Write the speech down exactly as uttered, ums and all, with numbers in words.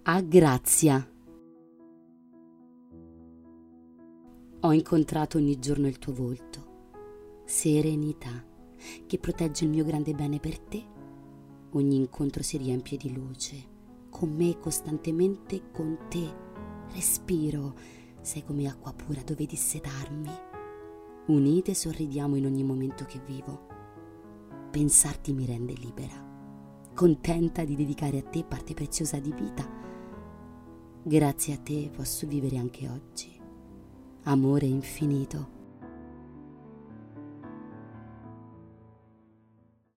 A Grazia. Ho incontrato ogni giorno il tuo volto, serenità, che protegge il mio grande bene per te. Ogni incontro si riempie di luce, con me costantemente con te. Respiro, sei come acqua pura dove dissetarmi. Unite sorridiamo in ogni momento che vivo. Pensarti mi rende libera, contenta di dedicare a te parte preziosa di vita. Grazie a te posso vivere anche oggi. Amore infinito,